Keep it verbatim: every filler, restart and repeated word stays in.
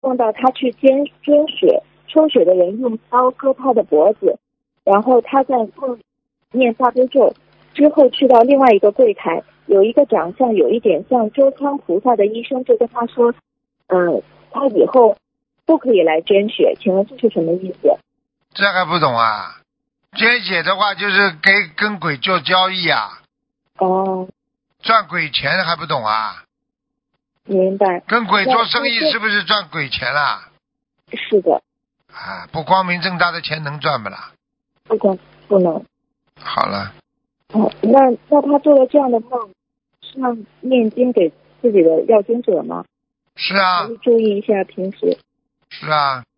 梦到他去捐捐血，抽血的人用刀割他的脖子，然后他在梦里念大悲咒，之后去到另外一个柜台，有一个长相有一点像周仓菩萨的医生就跟他说，嗯，他以后都可以来捐血，请问这是什么意思？ 这还不懂啊？捐血的话就是给跟鬼做交易啊， 哦， 赚鬼钱还不懂啊？ 明白。 跟鬼做生意那是不是赚鬼钱啦？ 是的， 啊，不光明正大的钱能赚不啦？ 不能不能。 好了， 哦，那那他做了这样的梦，是要念经给自己的要经者吗？ 是啊还是注意一下平时？ 是啊，